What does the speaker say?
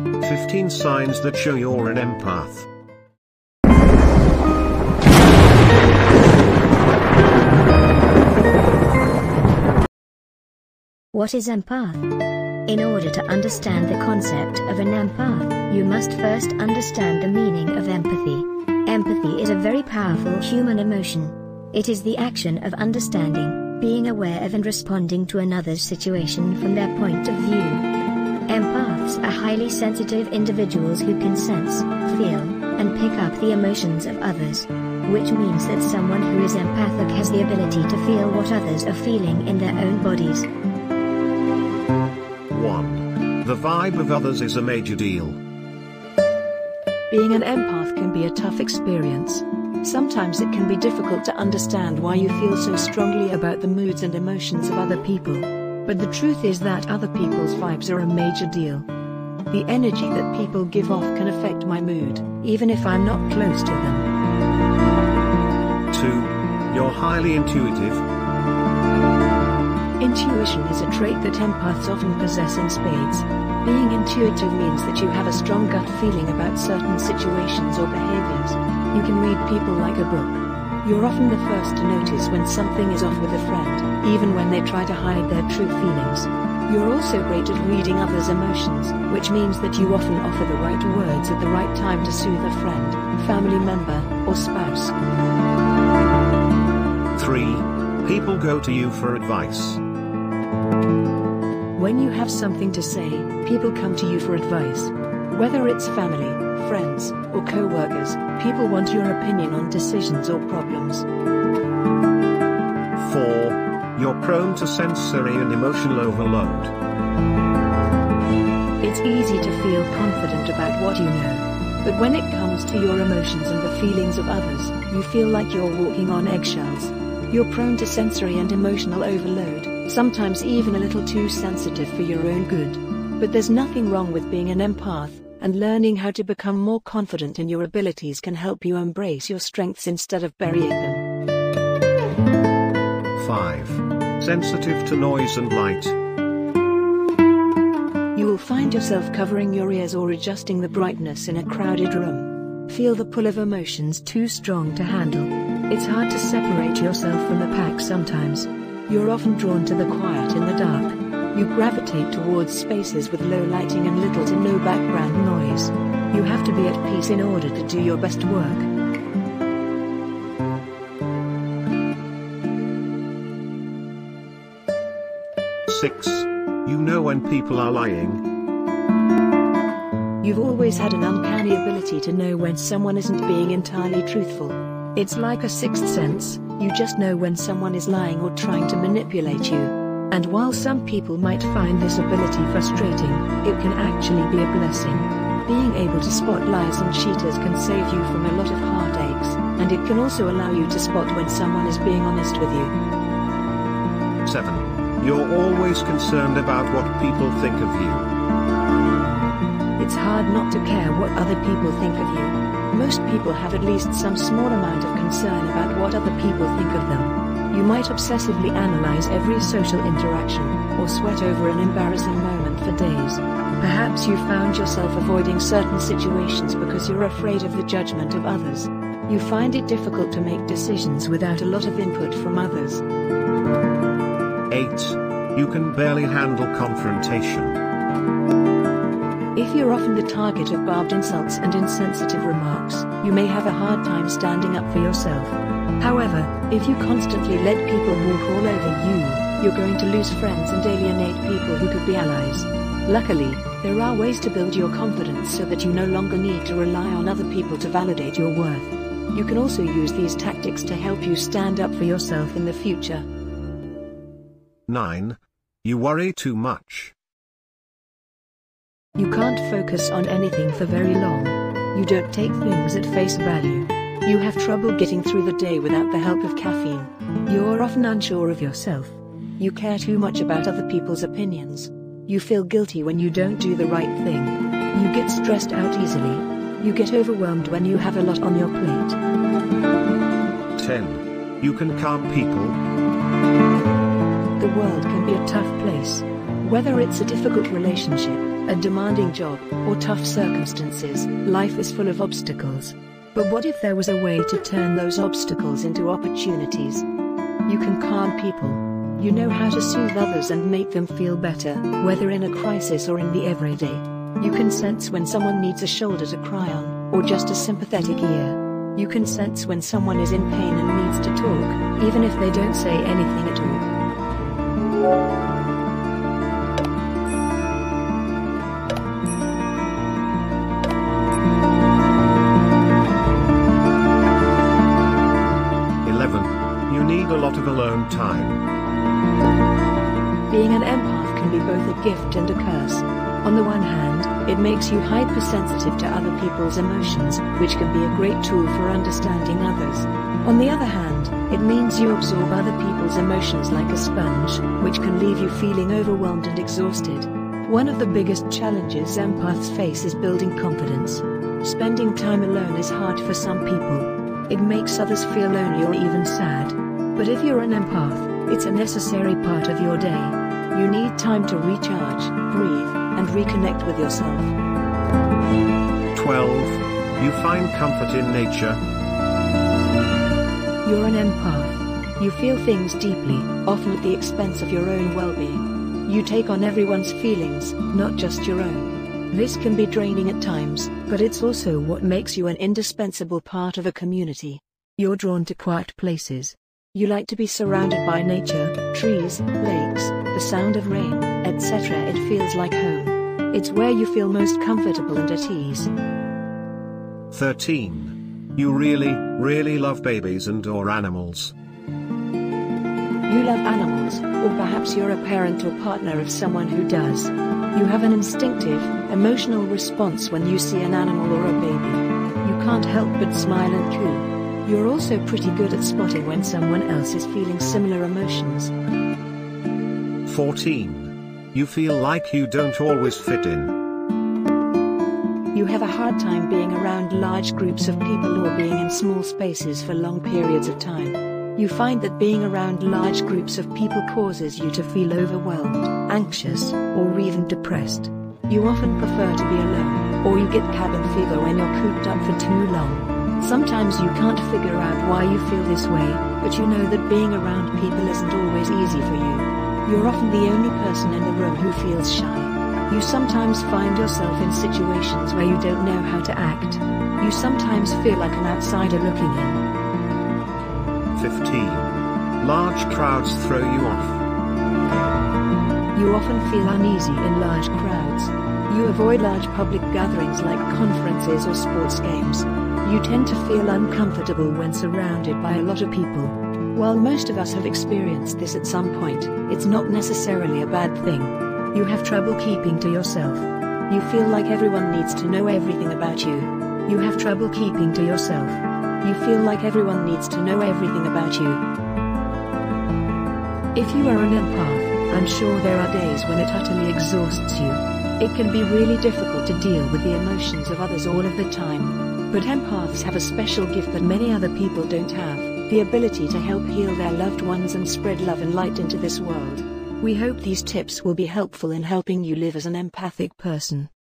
15 signs that show you're an empath. What is empath? In order to understand the concept of an empath, you must first understand the meaning of empathy. Empathy is a very powerful human emotion. It is the action of understanding, being aware of and responding to another's situation from their point of view. Empaths are highly sensitive individuals who can sense, feel, and pick up the emotions of others. Which means that someone who is empathic has the ability to feel what others are feeling in their own bodies. 1. The vibe of others is a major deal. Being an empath can be a tough experience. Sometimes it can be difficult to understand why you feel so strongly about the moods and emotions of other people. But the truth is that other people's vibes are a major deal. The energy that people give off can affect my mood, even if I'm not close to them. 2. You're highly intuitive. Intuition is a trait that empaths often possess in spades. Being intuitive means that you have a strong gut feeling about certain situations or behaviors. You can read people like a book. You're often the first to notice when something is off with a friend, even when they try to hide their true feelings. You're also great at reading others' emotions, which means that you often offer the right words at the right time to soothe a friend, family member, or spouse. 3. People go to you for advice. When you have something to say, people come to you for advice. Whether it's family, friends, or co-workers, people want your opinion on decisions or problems. 4. You're prone to sensory and emotional overload. It's easy to feel confident about what you know. But when it comes to your emotions and the feelings of others, you feel like you're walking on eggshells. You're prone to sensory and emotional overload, sometimes even a little too sensitive for your own good. But there's nothing wrong with being an empath, and learning how to become more confident in your abilities can help you embrace your strengths instead of burying them. 5. Sensitive to noise and light. You will find yourself covering your ears or adjusting the brightness in a crowded room. Feel the pull of emotions too strong to handle. It's hard to separate yourself from the pack sometimes. You're often drawn to the quiet in the dark. You gravitate towards spaces with low lighting and little to no background noise. You have to be at peace in order to do your best work. 6. You know when people are lying. You've always had an uncanny ability to know when someone isn't being entirely truthful. It's like a sixth sense, you just know when someone is lying or trying to manipulate you. And while some people might find this ability frustrating, it can actually be a blessing. Being able to spot liars and cheaters can save you from a lot of heartaches, and it can also allow you to spot when someone is being honest with you. 7. You're always concerned about what people think of you. It's hard not to care what other people think of you. Most people have at least some small amount of concern about what other people think of them. You might obsessively analyze every social interaction, or sweat over an embarrassing moment for days. Perhaps you found yourself avoiding certain situations because you're afraid of the judgment of others. You find it difficult to make decisions without a lot of input from others. 8. You can barely handle confrontation. If you're often the target of barbed insults and insensitive remarks, you may have a hard time standing up for yourself. However, if you constantly let people walk all over you, you're going to lose friends and alienate people who could be allies. Luckily, there are ways to build your confidence so that you no longer need to rely on other people to validate your worth. You can also use these tactics to help you stand up for yourself in the future. 9. You worry too much. You can't focus on anything for very long. You don't take things at face value. You have trouble getting through the day without the help of caffeine. You're often unsure of yourself. You care too much about other people's opinions. You feel guilty when you don't do the right thing. You get stressed out easily. You get overwhelmed when you have a lot on your plate. 10. You can calm people. The world can be a tough place. Whether it's a difficult relationship, a demanding job, or tough circumstances, life is full of obstacles. But what if there was a way to turn those obstacles into opportunities? You can calm people. You know how to soothe others and make them feel better, whether in a crisis or in the everyday. You can sense when someone needs a shoulder to cry on, or just a sympathetic ear. You can sense when someone is in pain and needs to talk, even if they don't say anything at all. 11. You need a lot of alone time. Being an empath can be both a gift and a curse. On the one hand, it makes you hypersensitive to other people's emotions, which can be a great tool for understanding others. On the other hand, it means you absorb other people's emotions like a sponge, which can leave you feeling overwhelmed and exhausted. One of the biggest challenges empaths face is building confidence. Spending time alone is hard for some people. It makes others feel lonely or even sad. But if you're an empath, it's a necessary part of your day. You need time to recharge, breathe, and reconnect with yourself. 12. You find comfort in nature. You're an empath. You feel things deeply, often at the expense of your own well-being. You take on everyone's feelings, not just your own. This can be draining at times, but it's also what makes you an indispensable part of a community. You're drawn to quiet places. You like to be surrounded by nature, trees, lakes, the sound of rain, etc. It feels like home. It's where you feel most comfortable and at ease. 13. You really love babies and/or animals. You love animals, or perhaps you're a parent or partner of someone who does. You have an instinctive, emotional response when you see an animal or a baby. You can't help but smile and coo. You're also pretty good at spotting when someone else is feeling similar emotions. 14. You feel like you don't always fit in. You have a hard time being around large groups of people or being in small spaces for long periods of time. You find that being around large groups of people causes you to feel overwhelmed, anxious, or even depressed. You often prefer to be alone, or you get cabin fever when you're cooped up for too long. Sometimes you can't figure out why you feel this way, but you know that being around people isn't always easy for you. You're often the only person in the room who feels shy. You sometimes find yourself in situations where you don't know how to act. You sometimes feel like an outsider looking in. 15. Large crowds throw you off. You often feel uneasy in large crowds. You avoid large public gatherings like conferences or sports games. You tend to feel uncomfortable when surrounded by a lot of people. While most of us have experienced this at some point, it's not necessarily a bad thing. You have trouble keeping to yourself. You feel like everyone needs to know everything about you. You have trouble keeping to yourself. You feel like everyone needs to know everything about you. If you are an empath, I'm sure there are days when it utterly exhausts you. It can be really difficult to deal with the emotions of others all of the time. But empaths have a special gift that many other people don't have, the ability to help heal their loved ones and spread love and light into this world. We hope these tips will be helpful in helping you live as an empathic person.